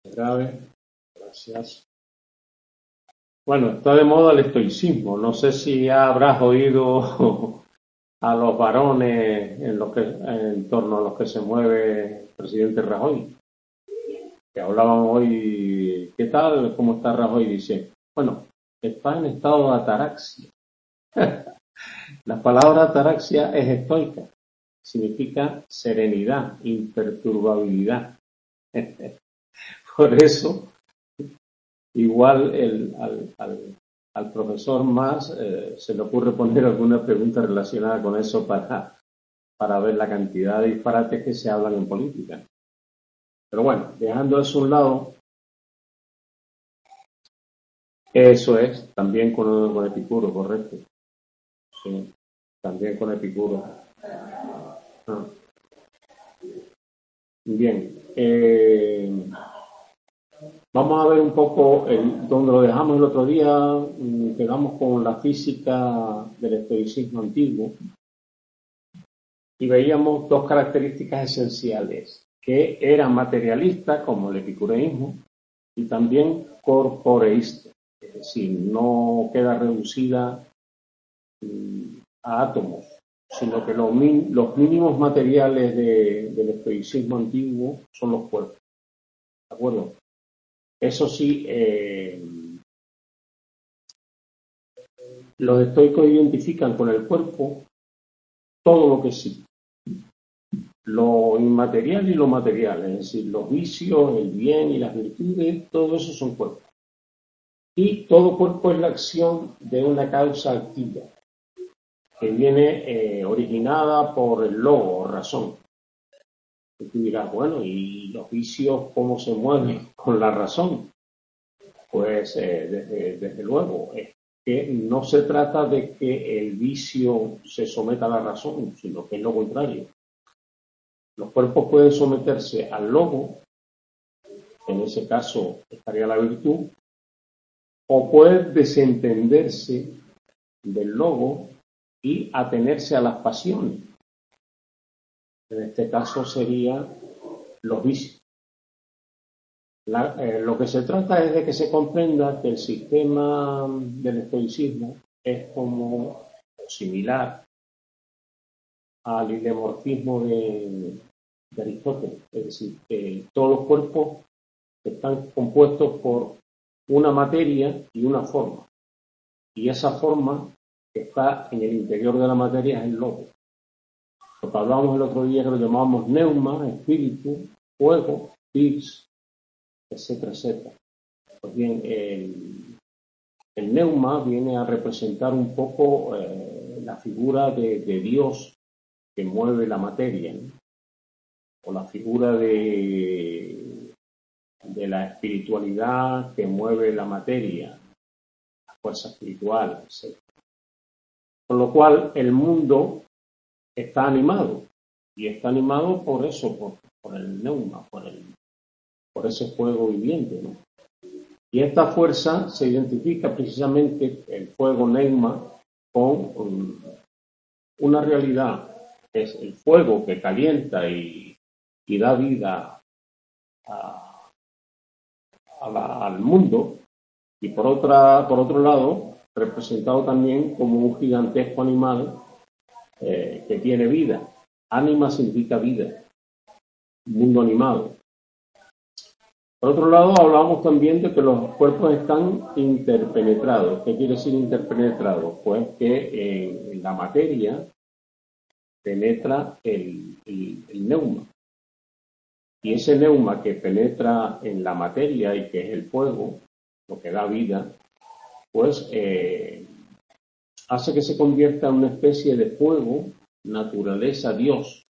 Grave, gracias. Bueno, está de moda el estoicismo. No sé si habrás oído a los varones en torno a los que se mueve el presidente Rajoy, que hablaban hoy. ¿Qué tal? ¿Cómo está Rajoy? Dice, bueno, está en estado de ataraxia. La palabra ataraxia es estoica, significa serenidad, imperturbabilidad. Por eso, igual al profesor más se le ocurre poner alguna pregunta relacionada con eso para ver la cantidad de disparates que se hablan en política. Pero bueno, dejando eso a un lado, eso es, también con Epicuro, correcto. Sí, también con Epicuro. Ah, bien, vamos a ver un poco donde lo dejamos el otro día. Quedamos con la física del estoicismo antiguo y veíamos dos características esenciales, que eran materialistas, como el epicureísmo, y también corporeísta, es decir, no queda reducida a átomos, sino que los mínimos materiales del estoicismo antiguo son los cuerpos. ¿De acuerdo? Eso sí, los estoicos identifican con el cuerpo todo lo que sí, lo inmaterial y lo material, es decir, los vicios, el bien y las virtudes, todo eso son cuerpos. Y todo cuerpo es la acción de una causa activa, que viene originada por el logo o razón. Y tú dirás, bueno, ¿y los vicios cómo se mueven con la razón? Pues desde luego, es que no se trata de que el vicio se someta a la razón, sino que es lo contrario. Los cuerpos pueden someterse al logo, en ese caso estaría la virtud, o pueden desentenderse del logo y atenerse a las pasiones. En este caso serían los vicios. Lo que se trata es de que se comprenda que el sistema del estoicismo es como similar al ilemorfismo de Aristóteles, es decir, que todos los cuerpos están compuestos por una materia y una forma, y esa forma que está en el interior de la materia es el logo. Lo que hablábamos el otro día que lo llamábamos neuma, espíritu, fuego, pix, etcétera, etcétera. Pues bien, el neuma viene a representar un poco la figura de Dios que mueve la materia, ¿no? O la figura de la espiritualidad que mueve la materia, la fuerza espiritual, etc. Con lo cual, el mundo está animado, y está animado por eso, por el neuma, por ese fuego viviente, ¿no? Y esta fuerza se identifica precisamente, el fuego neuma, con una realidad, que es el fuego que calienta y da vida al mundo, y por otro lado, representado también como un gigantesco animal que tiene vida. Ánima significa vida, mundo animado. Por otro lado, hablamos también de que los cuerpos están interpenetrados. ¿Qué quiere decir interpenetrados? Pues que en la materia penetra el neuma. Y ese neuma que penetra en la materia y que es el fuego, lo que da vida, pues hace que se convierta en una especie de fuego, naturaleza, Dios,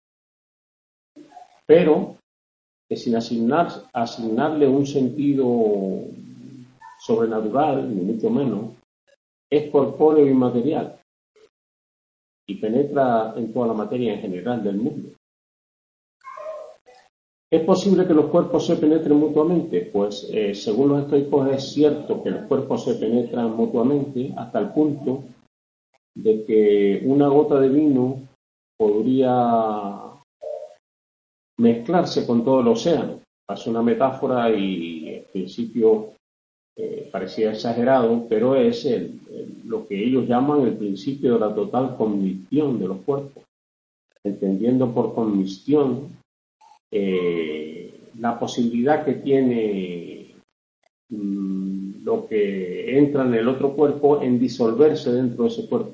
pero que sin asignarle un sentido sobrenatural, ni mucho menos, es corpóreo y material y penetra en toda la materia en general del mundo. ¿Es posible que los cuerpos se penetren mutuamente? Pues según los estoicos es cierto que los cuerpos se penetran mutuamente hasta el punto de que una gota de vino podría mezclarse con todo el océano. hace una metáfora y en principio parecía exagerado, pero es lo que ellos llaman el principio de la total convicción de los cuerpos, entendiendo por convicción la posibilidad que tiene lo que entra en el otro cuerpo en disolverse dentro de ese cuerpo.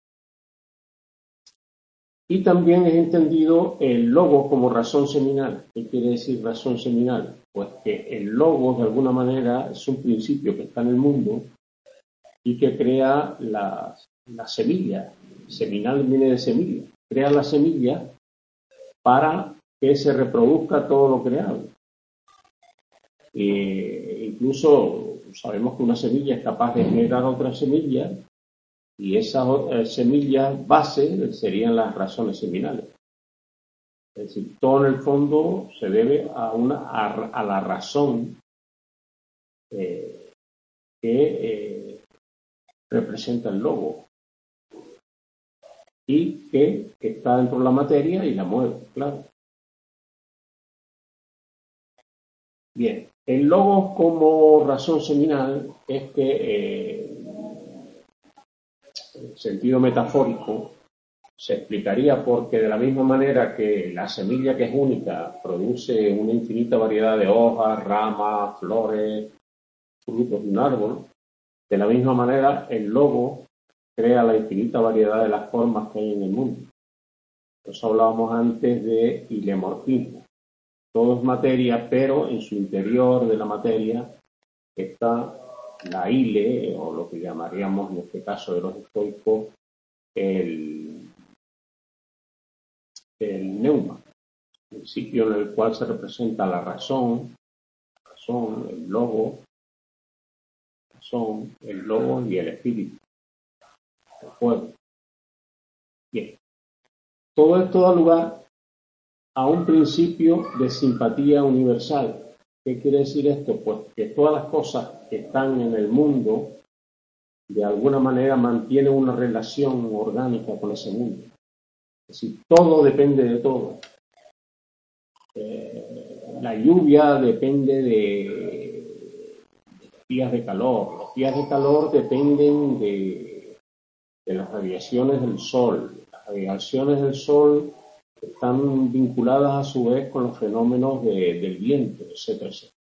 Y también es entendido el logos como razón seminal. ¿Qué quiere decir razón seminal? Pues que el logos de alguna manera es un principio que está en el mundo y que crea la semilla. Seminal viene de semilla. Crea la semilla para que se reproduzca todo lo creado. Incluso sabemos que una semilla es capaz de generar otra semilla y esas semillas base serían las razones seminales. Es decir, todo en el fondo se debe a la razón que representa el logo y que está dentro de la materia y la mueve, claro. Bien, el logos como razón seminal es que en sentido metafórico se explicaría porque de la misma manera que la semilla, que es única, produce una infinita variedad de hojas, ramas, flores, frutos de un árbol, de la misma manera el logo crea la infinita variedad de las formas que hay en el mundo. Por eso hablábamos antes de hilemorfismo. Todo es materia, pero en su interior de la materia está la hile, o lo que llamaríamos en este caso de los estoicos, el neuma, el principio en el cual se representa la razón, el logo y el espíritu, el fuego. Bien, todo esto da lugar a un principio de simpatía universal. ¿Qué quiere decir esto? Pues que todas las cosas que están en el mundo de alguna manera mantienen una relación orgánica con ese mundo. Es decir, todo depende de todo. La lluvia depende de los días de calor. Los días de calor dependen de las radiaciones del sol. Las radiaciones del sol están vinculadas a su vez con los fenómenos del viento, etcétera, etcétera.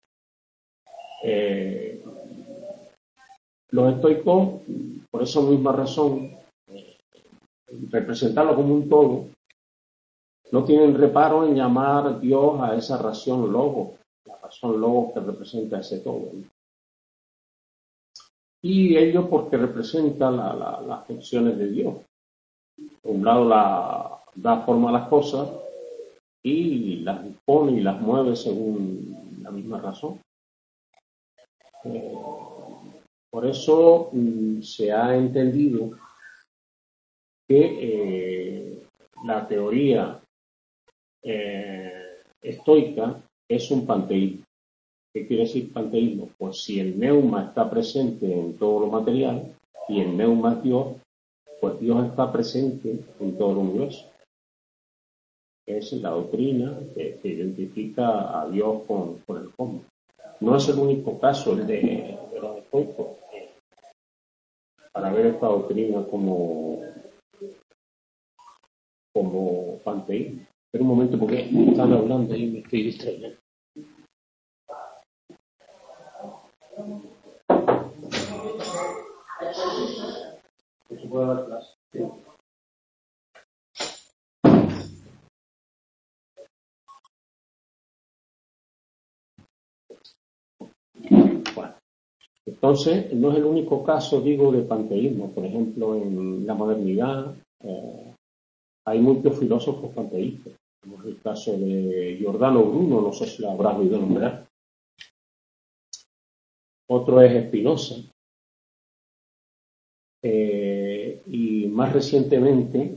Los estoicos, por esa misma razón, representarlo como un todo, no tienen reparo en llamar Dios a esa razón logo, la razón logo que representa ese todo. Y ello porque representa las funciones de Dios. Por un lado da forma a las cosas y las dispone y las mueve según la misma razón. Por eso se ha entendido que la teoría estoica es un panteísmo. ¿Qué quiere decir panteísmo? Pues si el neuma está presente en todo lo material y el neuma es Dios, pues Dios está presente en todo el universo. Es la doctrina que identifica a Dios con el cosmos. No es el único caso el de los estoicos para ver esta doctrina como panteísmo. Espera un momento porque están hablando y me estoy distrayendo. ¿Se puede dar clase? Sí. Bueno, entonces no es el único caso, digo, de panteísmo. Por ejemplo, en la modernidad hay muchos filósofos panteístas. Como es el caso de Giordano Bruno, no sé si lo habrás oído nombrar. Otro es Spinoza. Y más recientemente,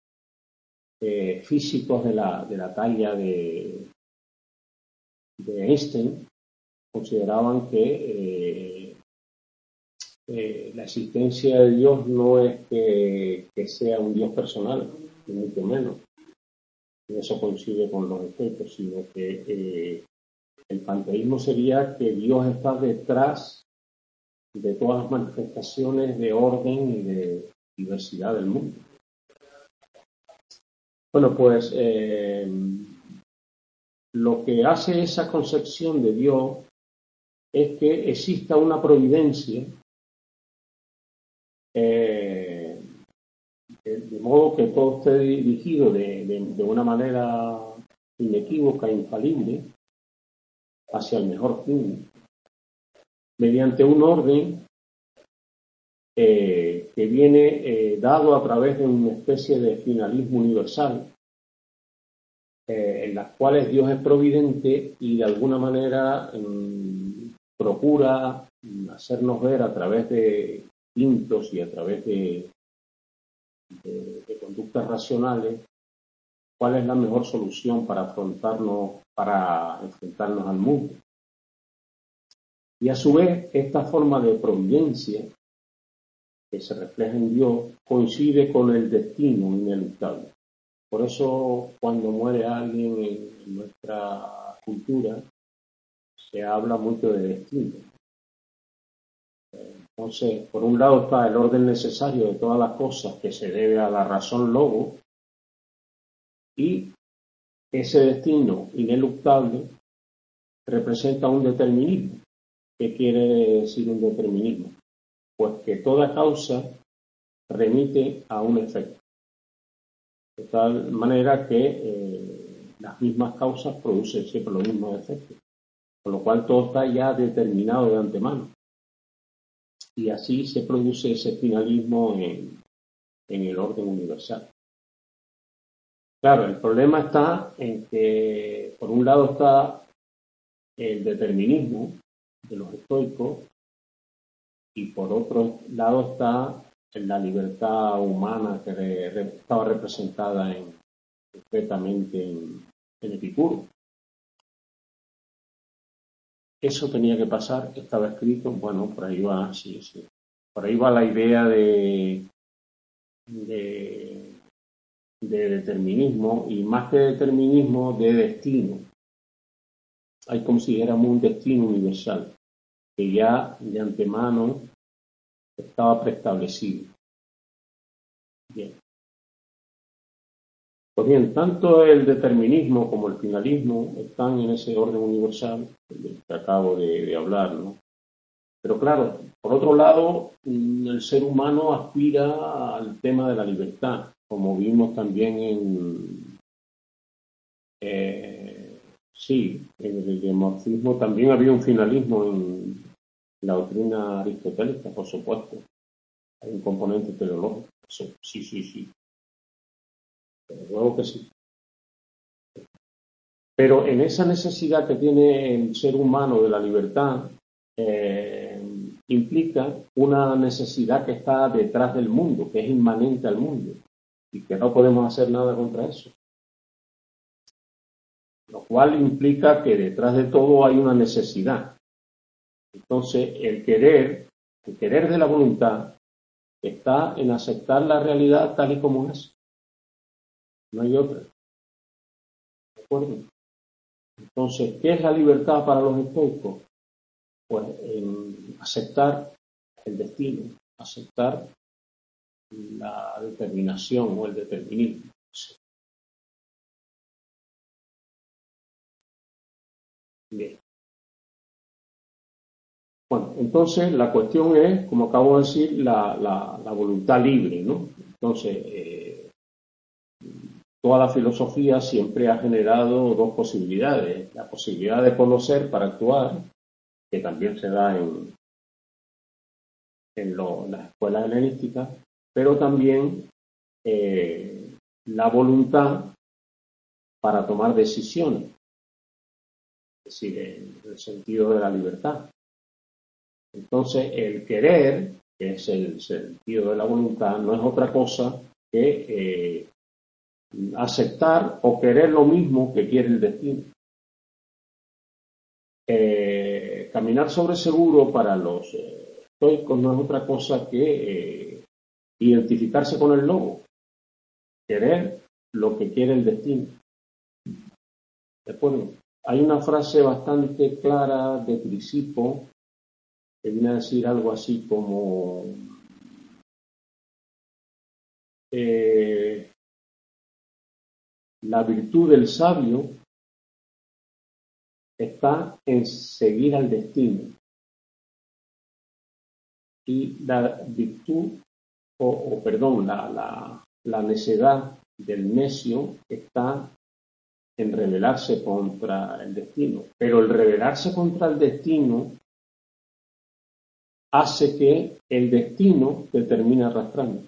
físicos de la talla de Einstein consideraban que la existencia de Dios no es que sea un Dios personal, ni mucho menos. Y eso coincide con los estoicos, sino que El panteísmo sería que Dios está detrás de todas las manifestaciones de orden y de diversidad del mundo. Bueno, pues lo que hace esa concepción de Dios es que exista una providencia, de modo que todo esté dirigido de una manera inequívoca, infalible, hacia el mejor fin, mediante un orden que viene dado a través de una especie de finalismo universal, en las cuales Dios es providente y de alguna manera procura hacernos ver a través de instintos y a través de conductas racionales cuál es la mejor solución para enfrentarnos al mundo. Y a su vez, esta forma de providencia que se refleja en Dios coincide con el destino ineluctable. Por eso, cuando muere alguien en nuestra cultura, se habla mucho de destino. Entonces, por un lado está el orden necesario de todas las cosas que se debe a la razón logo, y ese destino ineluctable representa un determinismo. ¿Qué quiere decir un determinismo? Pues que toda causa remite a un efecto. De tal manera que las mismas causas producen siempre los mismos efectos. Con lo cual todo está ya determinado de antemano. Y así se produce ese finalismo en el orden universal. Claro, el problema está en que, por un lado, está el determinismo de los estoicos y por otro lado está la libertad humana que estaba representada concretamente en Epicuro. Eso tenía que pasar, estaba escrito, bueno, por ahí va, sí. Por ahí va la idea de determinismo, y más que determinismo, de destino. Hay como si éramos un destino universal, que ya de antemano estaba preestablecido. Bien. Pues bien, tanto el determinismo como el finalismo están en ese orden universal del que acabo de hablar, ¿no? Pero claro, por otro lado, el ser humano aspira al tema de la libertad, como vimos también en el demorfismo. También había un finalismo en la doctrina aristotélica, por supuesto. Hay un componente teleológico. Sí. Pero luego que sí. Pero en esa necesidad que tiene el ser humano de la libertad, implica una necesidad que está detrás del mundo, que es inmanente al mundo, y que no podemos hacer nada contra eso. Lo cual implica que detrás de todo hay una necesidad. Entonces, el querer de la voluntad está en aceptar la realidad tal y como es. No hay otra. ¿De acuerdo? Entonces, ¿qué es la libertad para los estoicos? Pues en aceptar el destino, aceptar la determinación o el determinismo. Bien. Bueno, entonces la cuestión es, como acabo de decir, la voluntad libre, ¿no? Entonces, toda la filosofía siempre ha generado dos posibilidades. La posibilidad de conocer para actuar, que también se da en las escuelas helenísticas, pero también la voluntad para tomar decisiones, es decir, en el sentido de la libertad. Entonces, el querer, que es el sentido de la voluntad, no es otra cosa que aceptar o querer lo mismo que quiere el destino. Caminar sobre seguro para los estoicos no es otra cosa que identificarse con el lobo, querer lo que quiere el destino. ¿De acuerdo? Hay una frase bastante clara de Crisipo que viene a decir algo así como la virtud del sabio está en seguir al destino y la virtud, perdón, la necedad del necio está en rebelarse contra el destino. Pero el rebelarse contra el destino hace que el destino te termine arrastrando.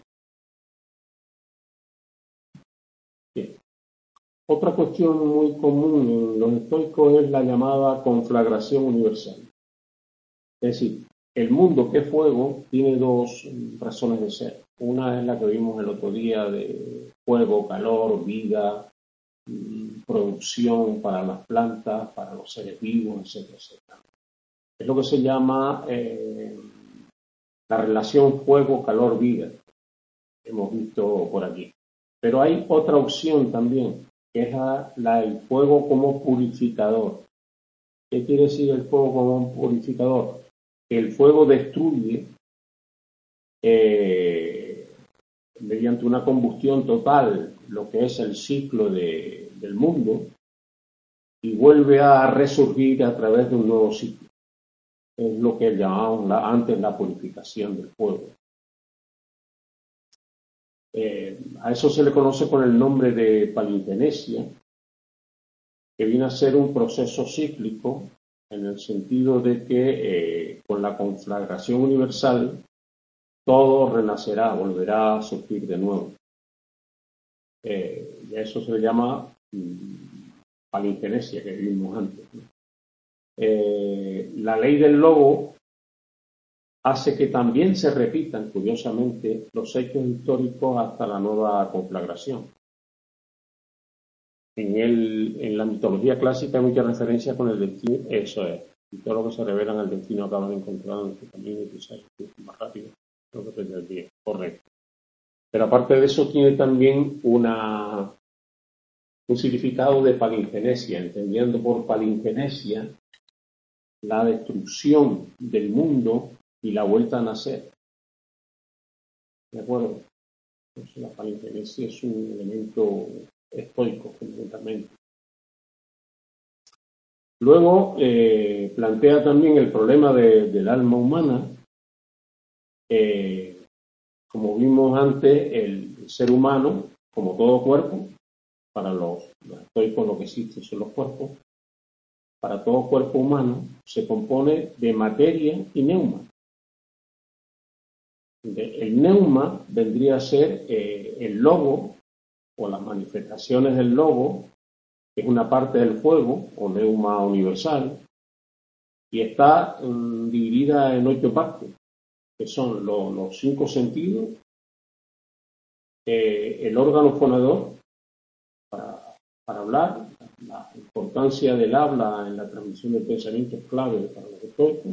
Bien. Otra cuestión muy común en los estoicos es la llamada conflagración universal. Es decir, el mundo que es fuego tiene dos razones de ser. Una es la que vimos el otro día de fuego, calor, vida, producción para las plantas, para los seres vivos, etcétera, etcétera. Es lo que se llama la relación fuego-calor-vida, que hemos visto por aquí. Pero hay otra opción también, que es el fuego como purificador. ¿Qué quiere decir el fuego como purificador? Que el fuego destruye mediante una combustión total lo que es el ciclo del mundo y vuelve a resurgir a través de un nuevo ciclo. Es lo que llamábamos antes la purificación del fuego. A eso se le conoce con el nombre de palingenesia, que viene a ser un proceso cíclico en el sentido de que con la conflagración universal todo renacerá, volverá a surgir de nuevo. Y a eso se le llama palingenesia, que vimos antes, ¿no? La ley del lobo hace que también se repitan, curiosamente, los hechos históricos hasta la nueva conflagración. En la mitología clásica hay mucha referencia con el destino, eso es, y todo lo que se revela en el destino acaban encontrando en su camino y quizás más rápido, lo que tendrá el día, correcto. Pero aparte de eso tiene también un significado de palingenesia, entendiendo por palingenesia la destrucción del mundo y la vuelta a nacer. ¿De acuerdo? Entonces, la palingenesia es un elemento estoico, fundamentalmente. Luego plantea también el problema del alma humana. Como vimos antes, el ser humano, como todo cuerpo, para los estoicos lo que existe son los cuerpos, para todo cuerpo humano se compone de materia y neuma. El neuma vendría a ser el logo o las manifestaciones del logo, que es una parte del fuego o neuma universal, y está dividida en 8 partes, que son los 5 sentidos, el órgano fonador para hablar, la importancia del habla en la transmisión de pensamientos clave para los estoicos,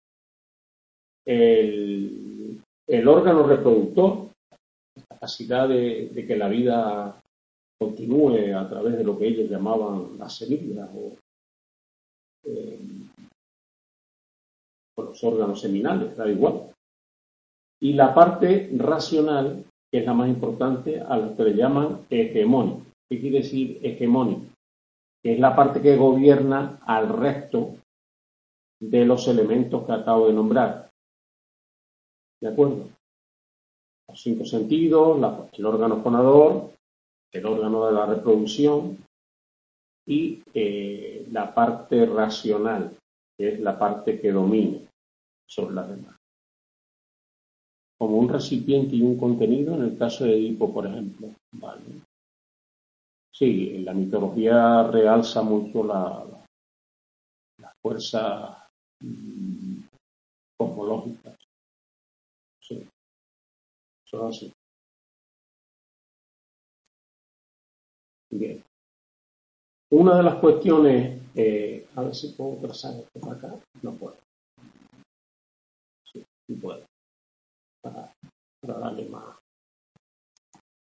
el órgano reproductor, la capacidad de que la vida continúe a través de lo que ellos llamaban las semillas o los órganos seminales, da igual. Y la parte racional, que es la más importante, a lo que le llaman hegemónico. ¿Qué quiere decir hegemónico? Que es la parte que gobierna al resto de los elementos que acabo de nombrar. ¿De acuerdo? Los 5 sentidos, el órgano fonador, el órgano de la reproducción y la parte racional, que es la parte que domina sobre las demás. Como un recipiente y un contenido, en el caso de Edipo, por ejemplo. ¿Vale? Sí, en la mitología realza mucho la fuerza cosmológica. Sí, eso es así. Bien. Una de las cuestiones, a ver si puedo trazar esto para acá, no puedo. Sí, sí puedo. Para darle más.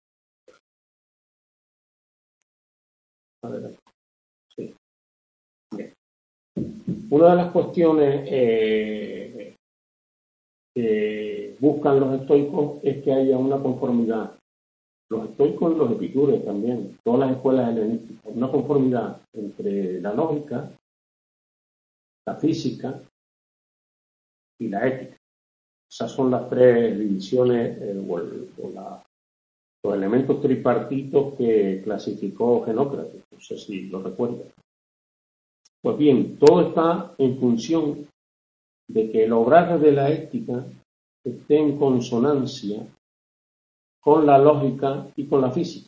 A ver, sí. una de las cuestiones que buscan los estoicos es que haya una conformidad. Los estoicos y los epicúreos también, todas las escuelas helenísticas, una conformidad entre la lógica, la física y la ética. Esas son las tres divisiones los elementos tripartitos que clasificó Genócrates. No sé si lo recuerdan. Pues bien, todo está en función de que el obrar de la ética esté en consonancia con la lógica y con la física.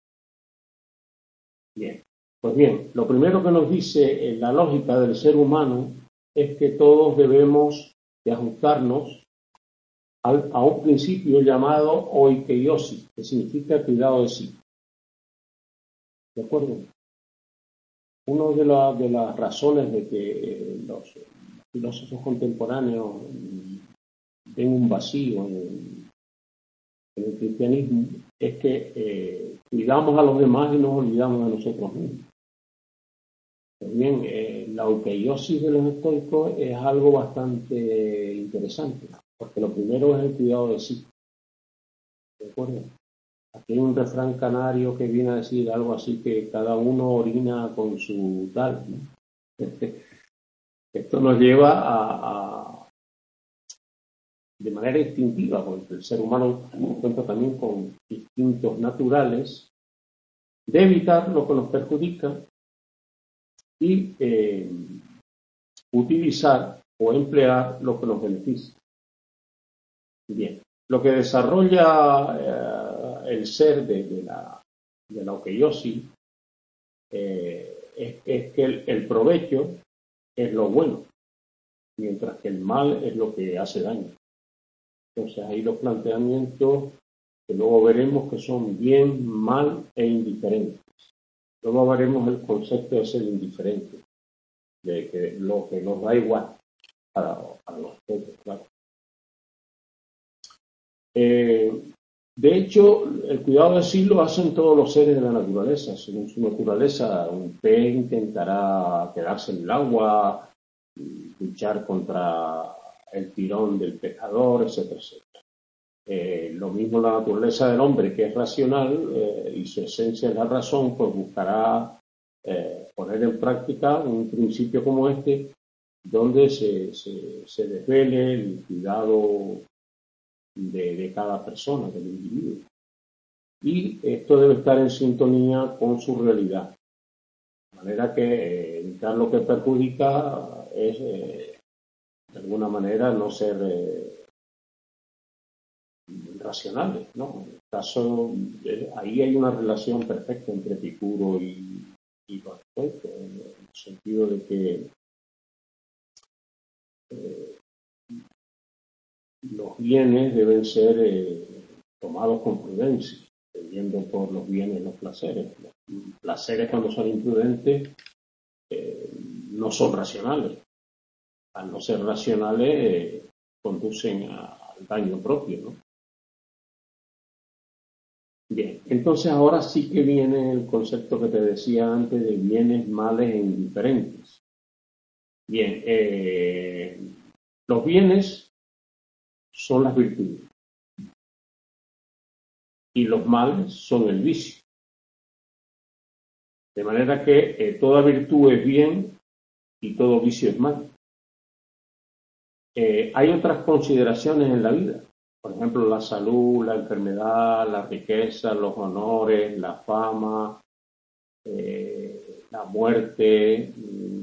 Bien, pues bien, lo primero que nos dice la lógica del ser humano es que todos debemos de ajustarnos a un principio llamado oikeiosis, que significa cuidado de sí. ¿De acuerdo? Una de las razones de que los filósofos contemporáneos ven un vacío en el cristianismo es que cuidamos a los demás y nos olvidamos de nosotros mismos. Pues bien, la oikeiosis de los estoicos es algo bastante interesante, porque lo primero es el cuidado de sí. ¿De acuerdo? Aquí hay un refrán canario que viene a decir algo así que cada uno orina con su tal, ¿no? Esto nos lleva de manera instintiva, porque el ser humano cuenta también con instintos naturales, de evitar lo que nos perjudica y utilizar o emplear lo que nos beneficia. Bien, lo que desarrolla el ser de la oikeiosis es que el provecho es lo bueno, mientras que el mal es lo que hace daño. Entonces ahí los planteamientos que luego veremos que son bien, mal e indiferentes. Luego veremos el concepto de ser indiferente, de que lo que nos da igual para los otros, claro. De hecho, el cuidado de sí lo hacen todos los seres de la naturaleza. Según su naturaleza, un pez intentará quedarse en el agua, luchar contra el tirón del pescador, etcétera, etcétera. Lo mismo la naturaleza del hombre, que es racional y su esencia es la razón, pues buscará poner en práctica un principio como este, donde se desvele el cuidado de cada persona, del individuo. Y esto debe estar en sintonía con su realidad. De manera que evitar lo que perjudica es, de alguna manera, no ser racionales, ¿no? En el caso, ahí hay una relación perfecta entre Epicuro y los estoicos, en el sentido de que los bienes deben ser tomados con prudencia, teniendo por los bienes los placeres. Los placeres, cuando son imprudentes, no son racionales. Al no ser racionales, conducen al daño propio, ¿no? Bien, entonces ahora sí que viene el concepto que te decía antes de bienes, males e indiferentes. Bien, los bienes son las virtudes y los males son el vicio. De manera que toda virtud es bien y todo vicio es mal. Hay otras consideraciones en la vida. Por ejemplo, la salud, la enfermedad, la riqueza, los honores, la fama, la muerte,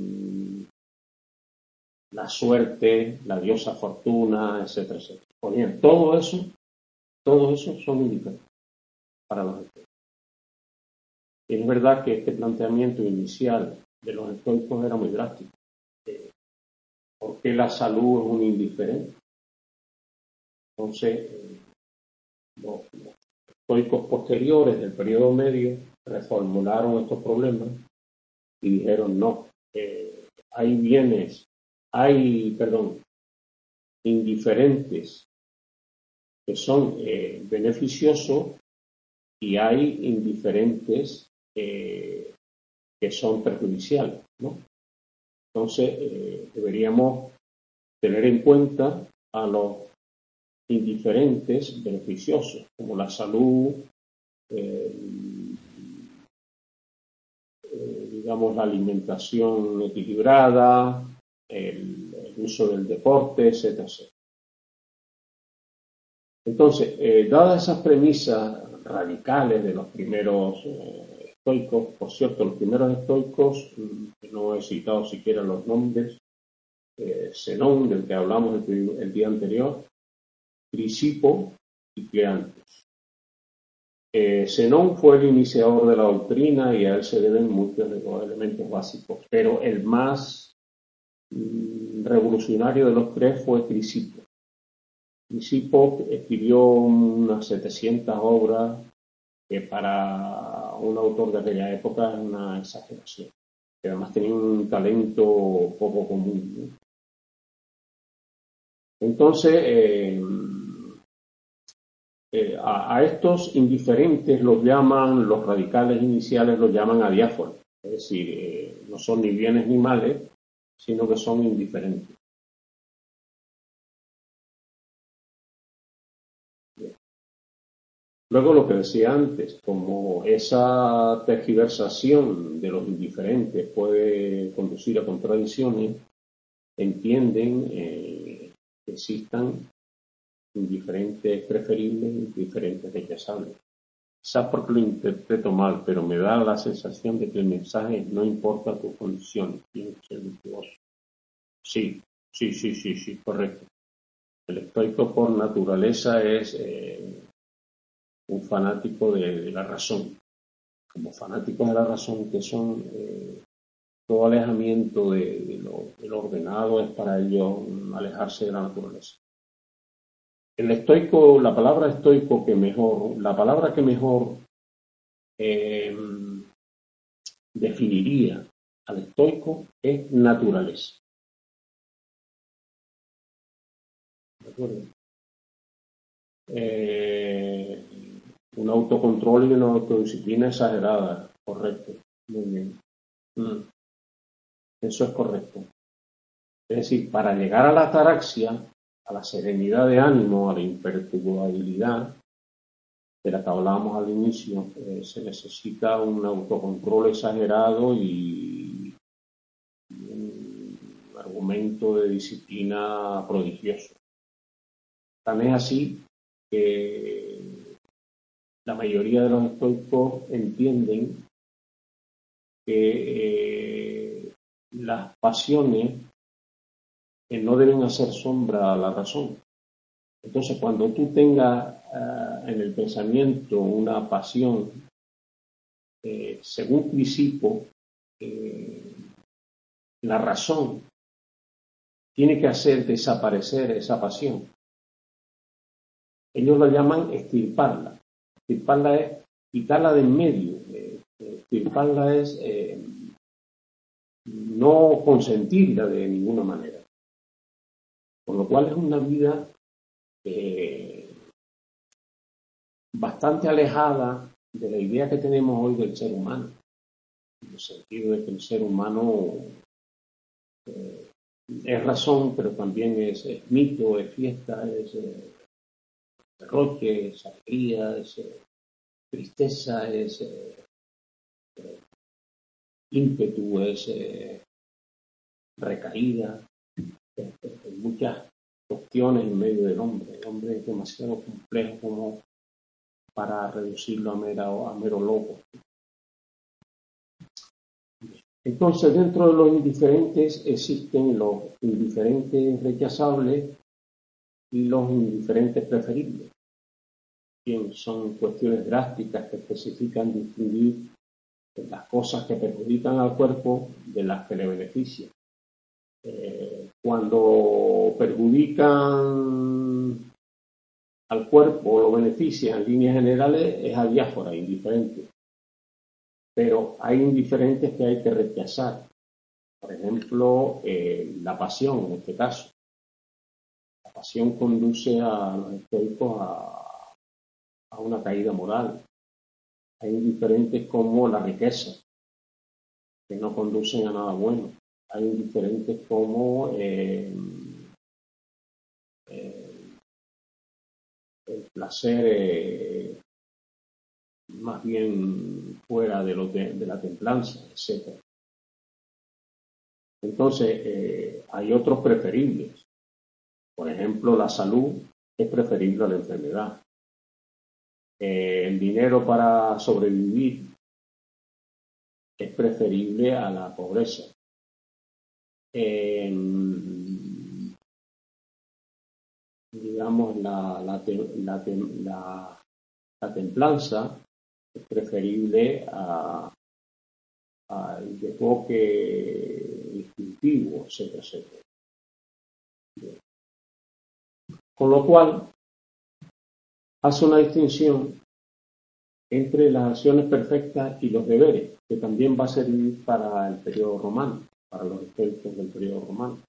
la suerte, la diosa fortuna, etcétera, etcétera. Pues bien, todo eso son indiferentes para los estoicos. Es verdad que este planteamiento inicial de los estoicos era muy drástico. ¿Por qué la salud es un indiferente? Entonces, los estoicos posteriores del periodo medio reformularon estos problemas y dijeron no, hay indiferentes que son beneficiosos y hay indiferentes que son perjudiciales, ¿no? Entonces, deberíamos tener en cuenta a los indiferentes beneficiosos, como la salud, digamos, la alimentación equilibrada, el uso del deporte, etcétera, etcétera. Entonces, dadas esas premisas radicales de los primeros estoicos, por cierto, los primeros estoicos, que no he citado siquiera los nombres, Zenón, del que hablamos el día anterior, Crisipo y Cleantes. Zenón fue el iniciador de la doctrina y a él se deben muchos de los elementos básicos, pero el más revolucionario de los tres fue Crisipo. Crisipo escribió unas 700 obras que para un autor de aquella época es una exageración. Que además tenía un talento poco común, ¿no? Entonces, a estos indiferentes los radicales iniciales los llaman adiáforos. Es decir, no son ni bienes ni males, sino que son indiferentes. Luego lo que decía antes, como esa tergiversación de los indiferentes puede conducir a contradicciones, entienden que existan indiferentes preferibles y indiferentes rechazables. Quizás porque lo interpreto mal, pero me da la sensación de que el mensaje no importa tu condición, tiene que ser virtuoso. Sí, correcto. El estoico por naturaleza es un fanático de la razón. Como fanáticos de la razón que son, todo alejamiento de lo ordenado es para ellos alejarse de la naturaleza. El estoico, la palabra estoico la palabra que mejor definiría al estoico es naturaleza. ¿De acuerdo? Un autocontrol y una autodisciplina exagerada, correcto, muy bien. Eso es correcto. Es decir, para llegar a la ataraxia, a la serenidad de ánimo, a la imperturbabilidad, de la que hablábamos al inicio, se necesita un autocontrol exagerado y un argumento de disciplina prodigioso. Tan es así que la mayoría de los estoicos entienden que las pasiones no deben hacer sombra a la razón. Entonces, cuando tú tengas en el pensamiento una pasión, según Crisipo, la razón tiene que hacer desaparecer esa pasión. Ellos lo llaman extirparla. Extirparla es quitarla de en medio. Extirparla es no consentirla de ninguna manera. Por lo cual es una vida bastante alejada de la idea que tenemos hoy del ser humano, en el sentido de que el ser humano es razón, pero también es mito, es fiesta, es derroche, es alegría, es tristeza, es ímpetu, es recaída, hay muchas cuestiones en medio del hombre. El hombre es demasiado complejo como para reducirlo a mero lobo. Entonces, dentro de los indiferentes existen los indiferentes rechazables y los indiferentes preferibles. Bien, son cuestiones drásticas que especifican distinguir las cosas que perjudican al cuerpo de las que le benefician. Cuando perjudican al cuerpo o lo benefician en líneas generales es adiáfora, indiferente. Pero hay indiferentes que hay que rechazar. Por ejemplo, la pasión, en este caso. La pasión conduce a los estoicos a una caída moral. Hay indiferentes como la riqueza, que no conducen a nada bueno. hay diferentes como el placer más bien fuera de la templanza, etc. Entonces, hay otros preferibles. Por ejemplo, la salud es preferible a la enfermedad. El dinero para sobrevivir es preferible a la pobreza. Digamos, la templanza es preferible al desboque instintivo, etcétera, etcétera. Con lo cual, hace una distinción entre las acciones perfectas y los deberes, que también va a servir para el periodo romano, para los efectos del periodo romano.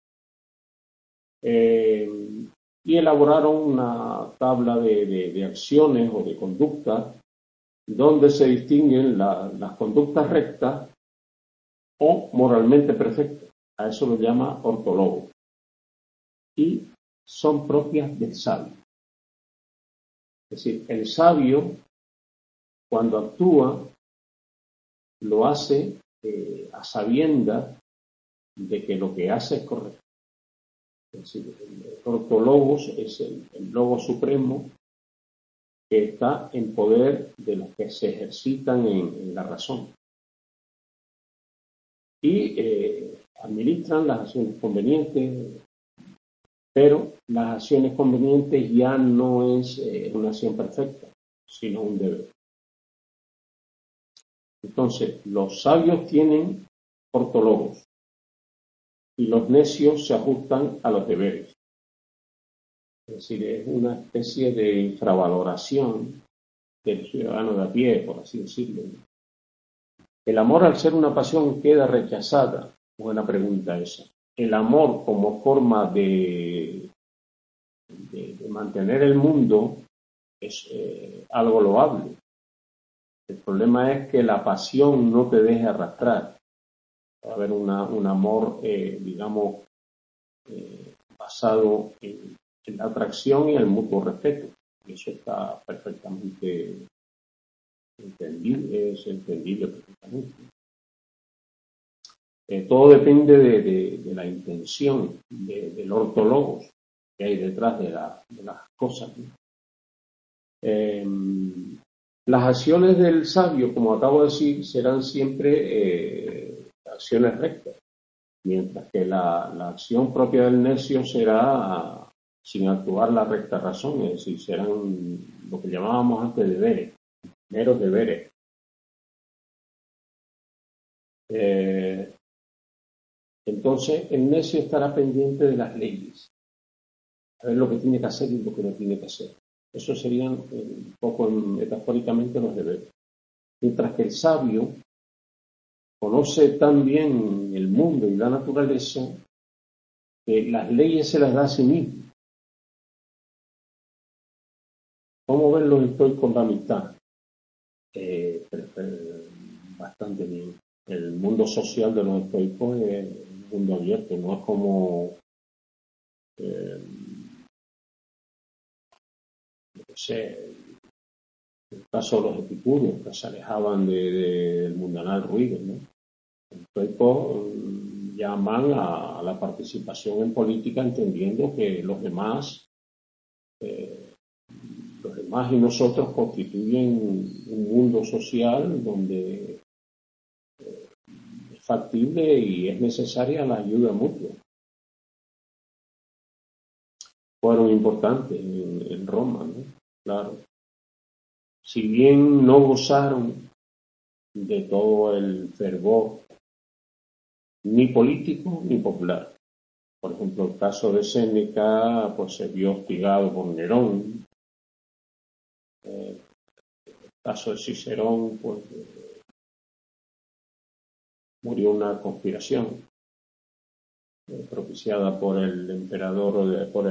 Y elaboraron una tabla de acciones o de conductas donde se distinguen las conductas rectas o moralmente perfectas. A eso lo llama ortólogo. Y son propias del sabio. Es decir, el sabio, cuando actúa, lo hace a sabiendas de que lo que hace es correcto. Es decir, el ortólogos es el logo supremo que está en poder de los que se ejercitan en la razón. Y administran las acciones convenientes, pero las acciones convenientes ya no es una acción perfecta, sino un deber. Entonces, los sabios tienen ortólogos y los necios se ajustan a los deberes. Es decir, es una especie de infravaloración del ciudadano de a pie, por así decirlo. El amor, al ser una pasión, queda rechazada. Buena pregunta esa. El amor como forma de mantener el mundo es algo loable. El problema es que la pasión no te deje arrastrar. Va a haber un amor, digamos, basado en la atracción y el mutuo respeto. Y eso está perfectamente entendible, es entendible perfectamente. Todo depende de la intención del ortólogos que hay detrás de las cosas, ¿no? Las acciones del sabio, como acabo de decir, serán siempre acciones rectas, mientras que la acción propia del necio será sin actuar la recta razón, es decir, serán lo que llamábamos antes deberes, meros deberes. Entonces, el necio estará pendiente de las leyes, a ver lo que tiene que hacer y lo que no tiene que hacer. Eso serían un poco metafóricamente los deberes. Mientras que el sabio conoce tan bien el mundo y la naturaleza que las leyes se las da a sí mismo. ¿Cómo ven los estoicos la amistad? Bastante bien. El mundo social de los estoicos es un mundo abierto, no es como no sé, el caso de los epicúreos, que se alejaban del mundanal ruido, ¿no? Los estoicos llaman a la participación en política entendiendo que los demás y nosotros constituyen un mundo social donde es factible y es necesaria la ayuda mutua. Fueron importantes en Roma, ¿no? Claro. Si bien no gozaron de todo el fervor ni político ni popular. Por ejemplo, el caso de Séneca pues se vio hostigado por Nerón. El caso de Cicerón pues murió una conspiración propiciada por el emperador, por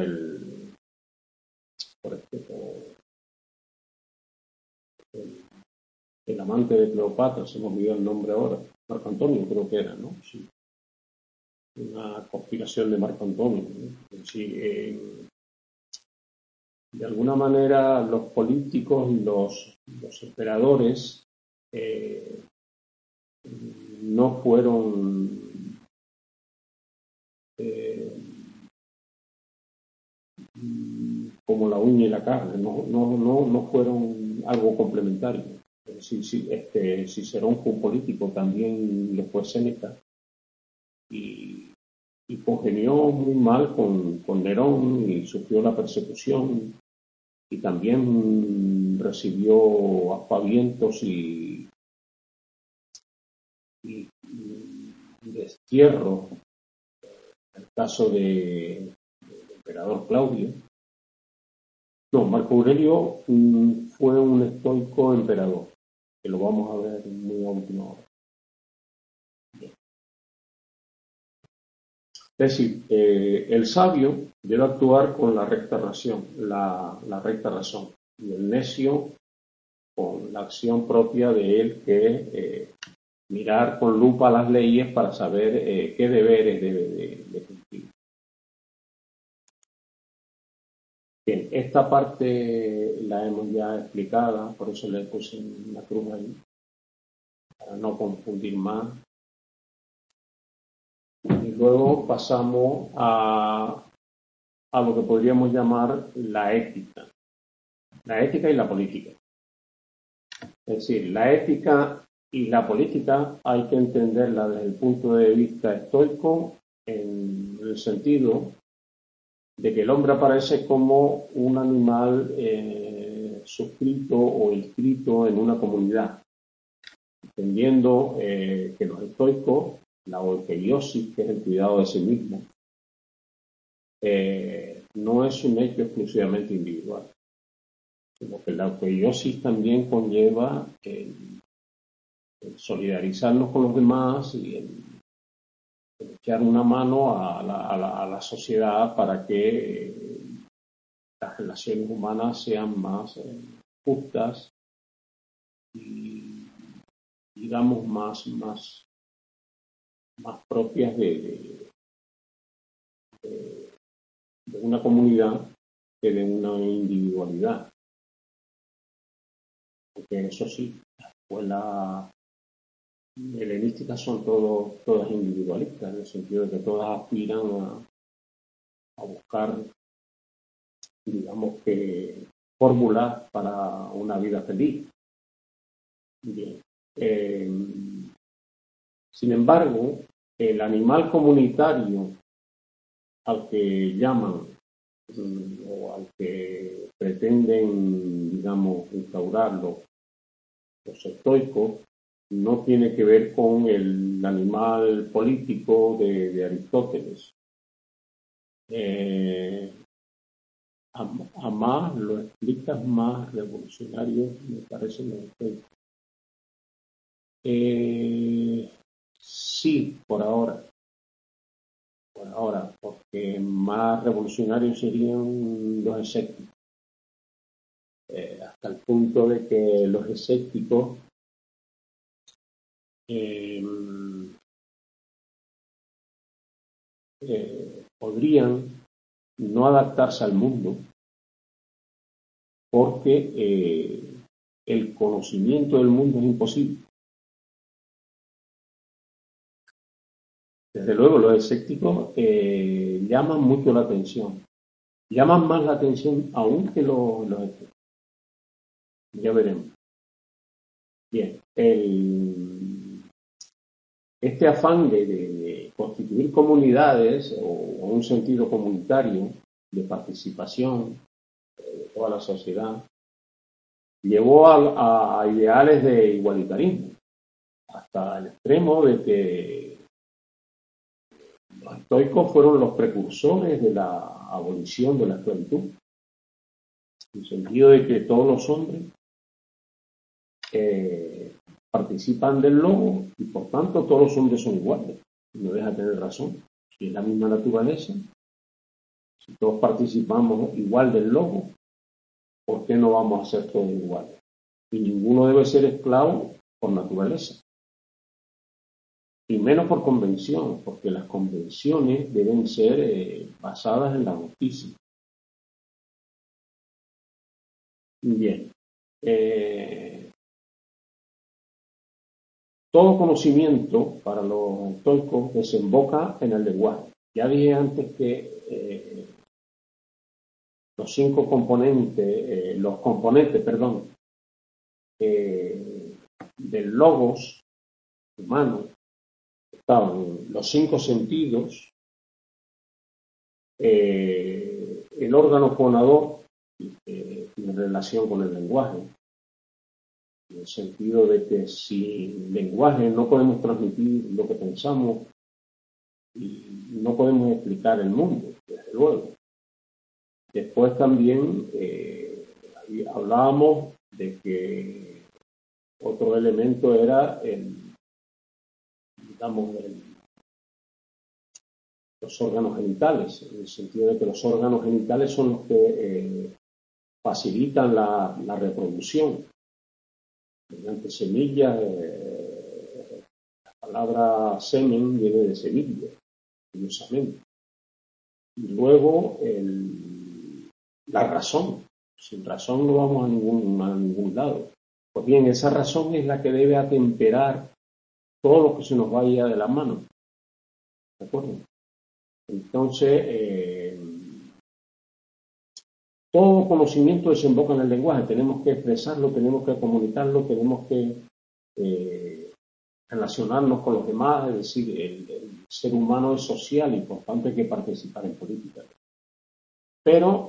el amante de Cleopatra, se me olvidó el nombre ahora, Marco Antonio creo que era, ¿no? Sí. una conspiración de Marco Antonio, ¿no? Es decir, de alguna manera los políticos y los emperadores no fueron como la uña y la carne, no fueron algo complementario. Cicerón fue un político, también lo fue Séneca, y congenió muy mal con Nerón y sufrió la persecución y también recibió aspavientos y destierro. El caso del emperador Claudio. No, Marco Aurelio fue un estoico emperador, que lo vamos a ver muy a última hora. Es decir, el sabio debe actuar con la recta razón, la recta razón, y el necio con la acción propia de él, que es mirar con lupa las leyes para saber qué deberes debe de cumplir. Bien, esta parte la hemos ya explicada, por eso le puse una cruz ahí, para no confundir más. Y luego pasamos a lo que podríamos llamar la ética y la política. Es decir, la ética y la política hay que entenderla desde el punto de vista estoico, en el sentido de que el hombre aparece como un animal suscrito o inscrito en una comunidad, entendiendo que los estoicos, la oikeiosis, que es el cuidado de sí mismo, no es un hecho exclusivamente individual, sino que la oikeiosis también conlleva el solidarizarnos con los demás y el echar una mano a la sociedad para que las relaciones humanas sean más justas y, digamos, más propias de una comunidad que de una individualidad. Porque eso sí, las escuelas helenísticas son todas individualistas, en el sentido de que todas aspiran a buscar, digamos, que fórmulas para una vida feliz. Bien. Sin embargo, el animal comunitario al que llaman o al que pretenden, digamos, instaurarlo los estoicos, no tiene que ver con el animal político de Aristóteles. A más lo explicas, más revolucionario me parecen los estoicos. Sí, por ahora, porque más revolucionarios serían los escépticos, hasta el punto de que los escépticos podrían no adaptarse al mundo porque el conocimiento del mundo es imposible. Desde luego, los escépticos llaman mucho la atención, llaman más la atención aún que los escépticos. Ya veremos. Bien, este afán de constituir comunidades o un sentido comunitario de participación de toda la sociedad llevó a ideales de igualitarismo, hasta el extremo de que los estoicos fueron los precursores de la abolición de la esclavitud, en el sentido de que todos los hombres participan del lobo y por tanto todos los hombres son iguales. No deja de tener razón. Si es la misma naturaleza, si todos participamos igual del lobo, ¿por qué no vamos a ser todos iguales? Y ninguno debe ser esclavo por naturaleza. y menos por convención, porque las convenciones deben ser basadas en la justicia. Bien. Todo conocimiento para los estoicos desemboca en el lenguaje. Ya dije antes que los componentes, perdón, del logos humano estaban los 5 sentidos, el órgano fonador en relación con el lenguaje, en el sentido de que sin lenguaje no podemos transmitir lo que pensamos y no podemos explicar el mundo, desde luego. Después también hablábamos de que otro elemento era los órganos genitales, en el sentido de que los órganos genitales son los que facilitan la reproducción. Mediante semillas, la palabra semen viene de semilla, curiosamente. Y luego la razón. Sin razón no vamos a ningún lado. Pues bien, esa razón es la que debe atemperar todo lo que se nos vaya de las manos. ¿De acuerdo? Entonces, todo conocimiento desemboca en el lenguaje. Tenemos que expresarlo, tenemos que comunicarlo, tenemos que relacionarnos con los demás. Es decir, el ser humano es social y por tanto hay que participar en política. Pero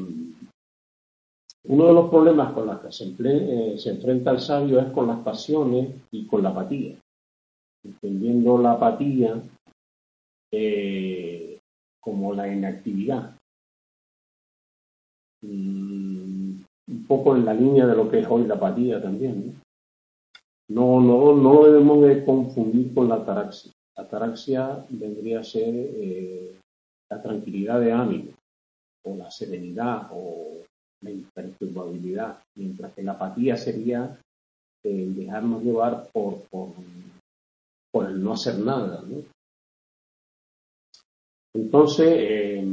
uno de los problemas con los que se enfrenta el sabio es con las pasiones y con la apatía. Entendiendo la apatía como la inactividad. Un poco en la línea de lo que es hoy la apatía también, ¿no? No lo debemos de confundir con la ataraxia. La ataraxia vendría a ser la tranquilidad de ánimo, o la serenidad, o la imperturbabilidad, mientras que la apatía sería dejarnos llevar por el no hacer nada, ¿no? Entonces,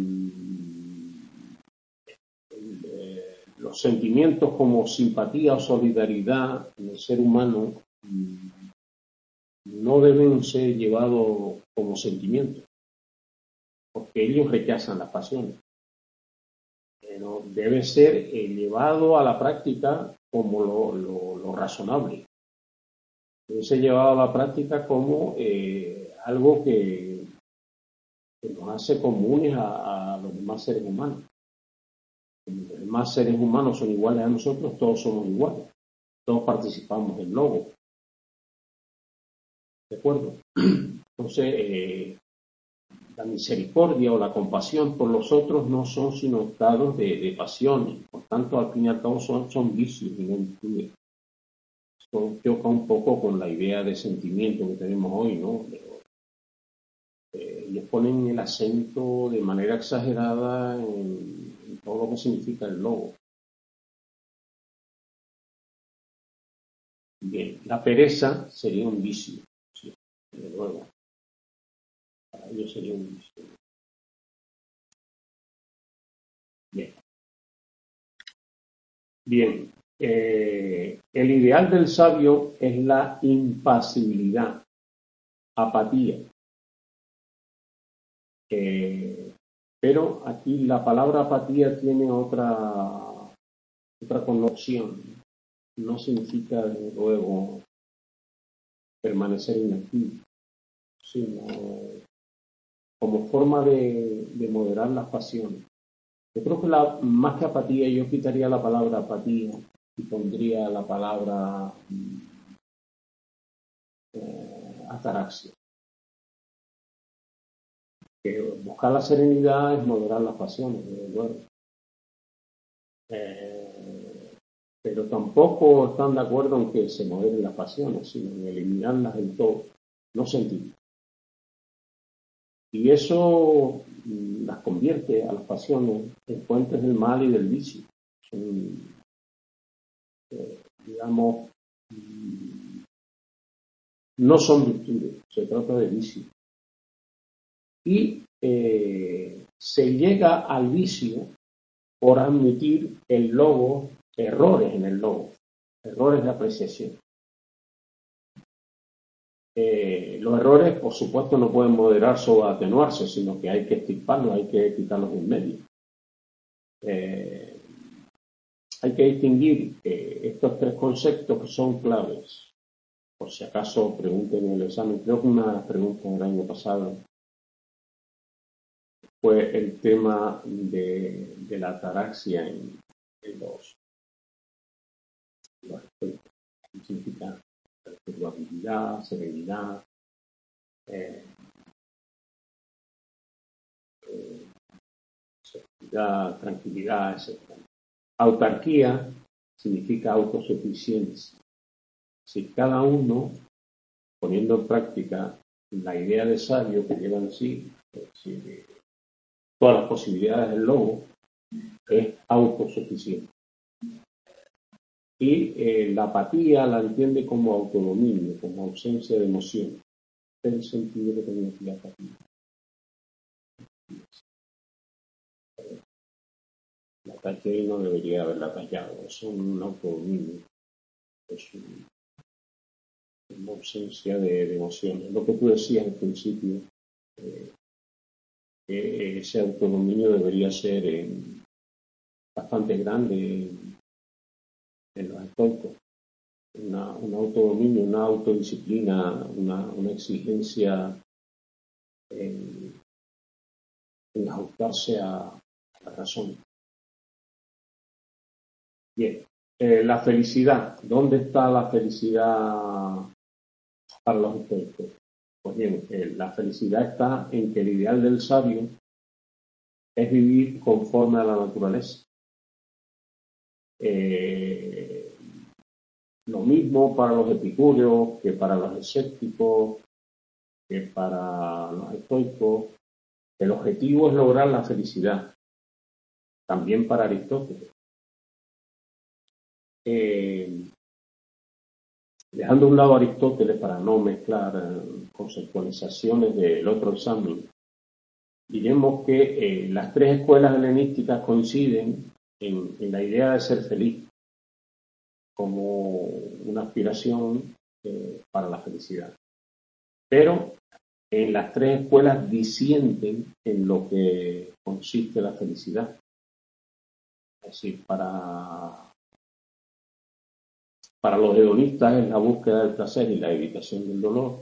los sentimientos como simpatía o solidaridad en el ser humano no deben ser llevados como sentimientos, porque ellos rechazan las pasiones. Pero debe ser llevado a la práctica como lo razonable. Debe ser llevado a la práctica como algo que nos hace comunes a los demás seres humanos. Los demás seres humanos son iguales a nosotros, todos somos iguales. Todos participamos del logo. ¿De acuerdo? Entonces, la misericordia o la compasión por los otros no son sino estados de pasiones. Por tanto, al fin y al cabo son vicios y no virtudes. Esto choca un poco con la idea de sentimiento que tenemos hoy, ¿no? Ellos ponen el acento de manera exagerada en todo lo que significa el logo. Bien, la pereza sería un vicio, sí, de nuevo. Para ellos sería un vicio. Bien. Bien. El ideal del sabio es la impasibilidad, apatía. Pero aquí la palabra apatía tiene otra connotación. No significa, desde luego, permanecer inactivo, sino como forma de moderar las pasiones. Yo creo que más que apatía, yo quitaría la palabra apatía y pondría la palabra ataraxia. Que buscar la serenidad es moderar las pasiones, desde luego. Pero tampoco están de acuerdo en que se moderen las pasiones, sino en eliminarlas del todo, no sentir. Y eso las convierte a las pasiones en fuentes del mal y del vicio. Son, digamos, no son virtudes, se trata de vicio. Y se llega al vicio por admitir el logo, errores en el logo, errores de apreciación. Los errores, por supuesto, no pueden moderarse o atenuarse, sino que hay que extirparlos, hay que quitarlos de en medio. Hay que distinguir estos tres conceptos que son claves. Por si acaso pregunten en el examen, creo que una de las preguntas del año pasado fue el tema de la ataraxia en los aspectos. ¿Qué significa? Perturbabilidad, serenidad, seguridad, tranquilidad, etc. Autarquía significa autosuficiencia. Si cada uno, poniendo en práctica la idea de sabio que lleva en sí, es decir, todas las posibilidades del lobo, es autosuficiente. Y la apatía la entiende como autodominio, como ausencia de emoción. Este es el sentido que tenía aquí la apatía. La tallé y no debería haberla tallado. Es un autodominio. Es una ausencia de emociones. Lo que tú decías al principio, que ese autodominio debería ser bastante grande en los estoicos. Un autodominio, una autodisciplina, una exigencia en ajustarse a la razón. Bien, la felicidad. ¿Dónde está la felicidad para los estoicos? Pues bien, la felicidad está en que el ideal del sabio es vivir conforme a la naturaleza. Lo mismo para los epicúreos que para los escépticos, que para los estoicos. El objetivo es lograr la felicidad. También para Aristóteles. Dejando a un lado a Aristóteles para no mezclar conceptualizaciones del otro examen, diremos que las tres escuelas helenísticas coinciden en la idea de ser feliz como una aspiración para la felicidad. Pero en las tres escuelas disienten en lo que consiste la felicidad. Es decir, para los hedonistas es la búsqueda del placer y la evitación del dolor.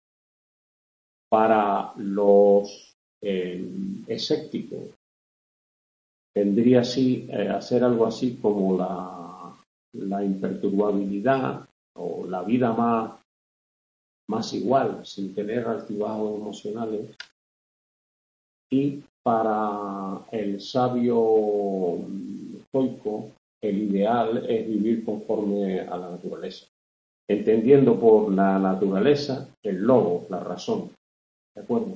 Para los escépticos vendría así a ser algo así como la imperturbabilidad o la vida más igual, sin tener altibajos emocionales. Y para el sabio estoico, el ideal es vivir conforme a la naturaleza, entendiendo por la naturaleza el logos, la razón. ¿De acuerdo?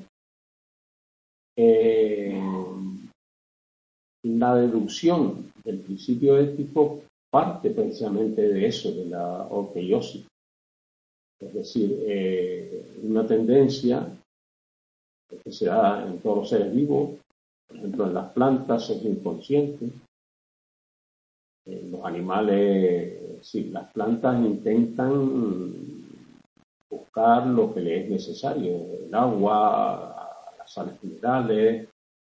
La deducción del principio ético parte precisamente de eso, de la orkeiosis. Es decir, una tendencia que se da en todos los seres vivos, por ejemplo en las plantas es inconsciente, en los animales, sí, las plantas intentan buscar lo que les es necesario, el agua, las sales minerales,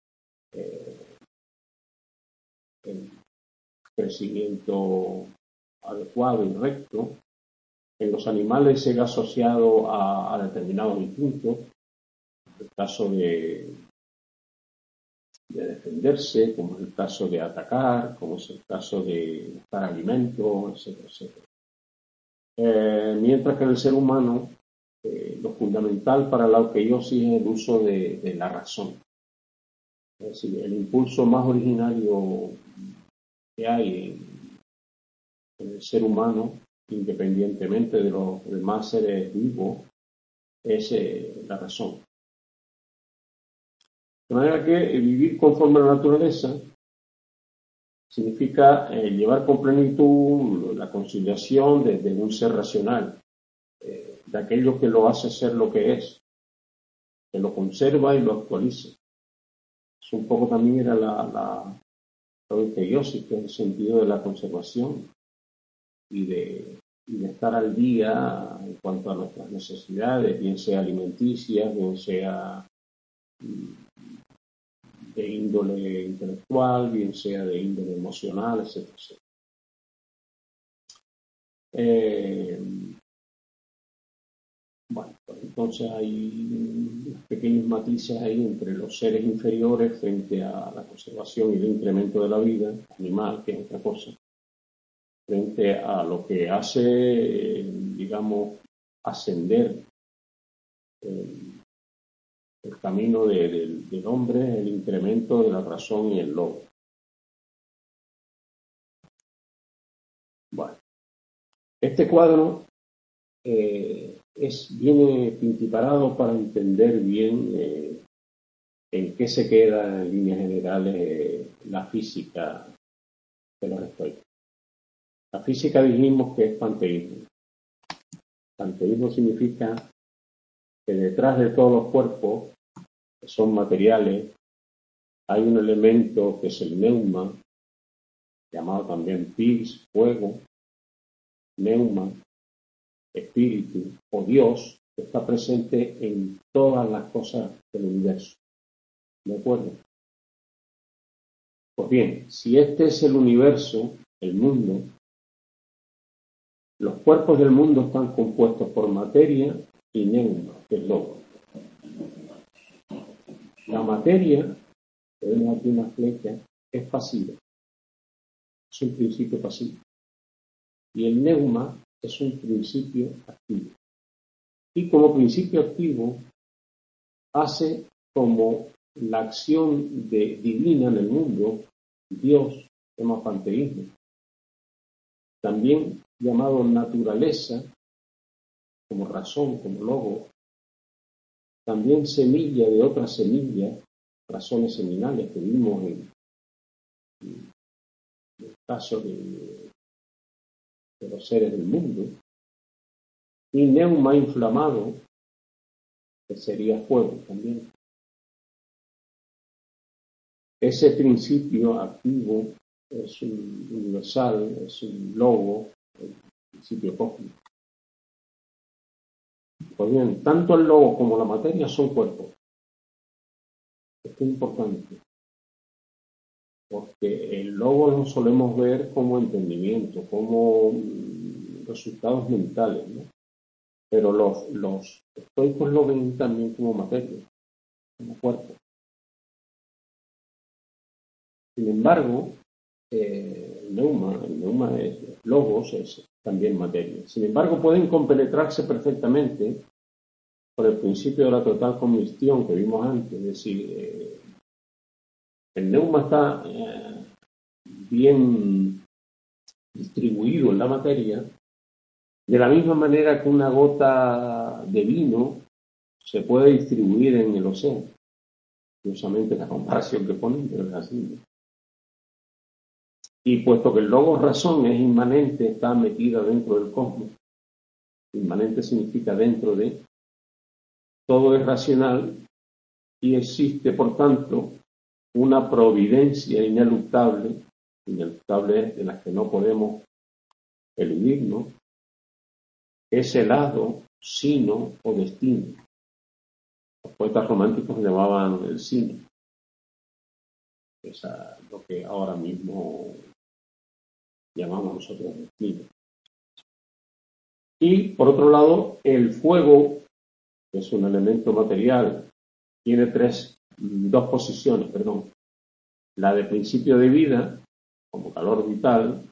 el crecimiento adecuado y recto. En los animales se ve asociado a determinados instintos, en el caso de defenderse, como es el caso de atacar, como es el caso de buscar alimento, etcétera, etcétera. Mientras que en el ser humano lo fundamental para la orkeiosis es el uso de la razón. Es decir, el impulso más originario que hay en el ser humano, independientemente de los demás seres vivos, es la razón. De manera que vivir conforme a la naturaleza significa llevar con plenitud la conciliación de un ser racional, de aquello que lo hace ser lo que es, que lo conserva y lo actualiza. Es un poco también era la euteiosis, que es el sentido de la conservación y de estar al día en cuanto a nuestras necesidades, bien sea alimenticias, bien sea de índole intelectual, bien sea de índole emocional, etcétera, etcétera. Bueno, pues entonces hay pequeños matices ahí entre los seres inferiores frente a la conservación y el incremento de la vida animal, que es otra cosa, frente a lo que hace, digamos, ascender el camino del hombre, el incremento de la razón y el logro. Bueno, este cuadro viene pintiparado para entender bien en qué se queda en líneas generales la física de los estoicos. La física dijimos que es panteísmo. Panteísmo significa que detrás de todos los cuerpos, que son materiales, hay un elemento que es el neuma, llamado también pis, fuego, neuma, espíritu o Dios, que está presente en todas las cosas del universo. ¿De acuerdo? Pues bien, si este es el universo, el mundo, los cuerpos del mundo están compuestos por materia y neuma, que es logo. La materia, tenemos aquí una flecha, es pasiva, es un principio pasivo. Y el neuma es un principio activo. Y como principio activo, hace como la acción divina en el mundo, Dios, llama panteísmo, también llamado naturaleza, como razón, como logo, también semilla de otras semillas, razones seminales que vimos en el caso de los seres del mundo, y neuma inflamado, que sería fuego también. Ese principio activo es un universal, es un logo, el principio cósmico. Pues bien, tanto el logo como la materia son cuerpos. Esto es importante, porque el logo lo solemos ver como entendimiento, como resultados mentales, ¿no? Pero los estoicos lo ven también como materia, como cuerpo. Sin embargo, el neuma es logos, es también materia. Sin embargo, pueden compenetrarse perfectamente por el principio de la total combustión que vimos antes. Es decir, el neuma está bien distribuido en la materia, de la misma manera que una gota de vino se puede distribuir en el océano. Curiosamente la comparación que ponen, pero es así, ¿no? Y puesto que el logos razón es inmanente, está metida dentro del cosmos. Inmanente significa dentro de, todo es racional y existe, por tanto, una providencia ineluctable es de las que no podemos eludirnos, es el hado, sino o destino. Los poetas románticos llamaban el sino. Es lo que ahora mismo llamamos nosotros destino. Y, por otro lado, el fuego, que es un elemento material, tiene dos posiciones, la de principio de vida, como calor vital,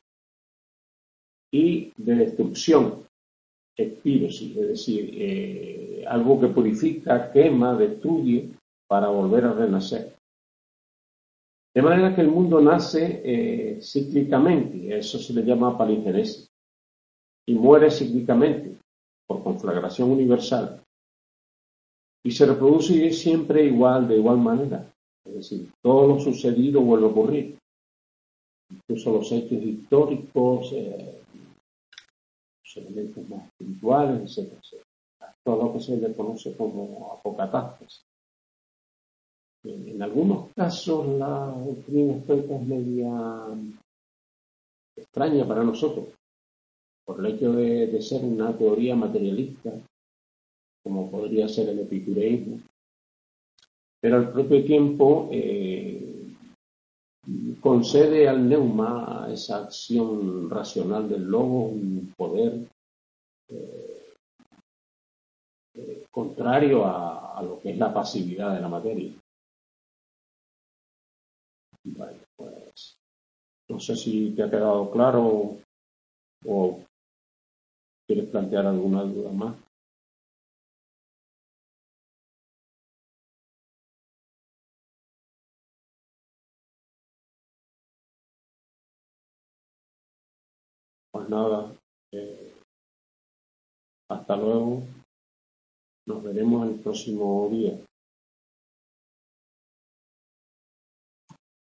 y de destrucción, espirosis, es decir, algo que purifica, quema, destruye para volver a renacer. De manera que el mundo nace cíclicamente, eso se le llama palingenesis, y muere cíclicamente, por conflagración universal, y se reproduce siempre de igual manera. Es decir, todo lo sucedido vuelve a ocurrir. Incluso los hechos históricos elementos más espirituales, etcétera, etcétera. Todo lo que se le conoce como apocatástasis. En algunos casos la doctrina estoica es media extraña para nosotros, por el hecho de ser una teoría materialista, como podría ser el epicureísmo, pero al propio tiempo concede al neuma, a esa acción racional del logo, un poder contrario a lo que es la pasividad de la materia. Vale, pues, no sé si te ha quedado claro o quieres plantear alguna duda más. Pues nada, hasta luego. Nos veremos el próximo día.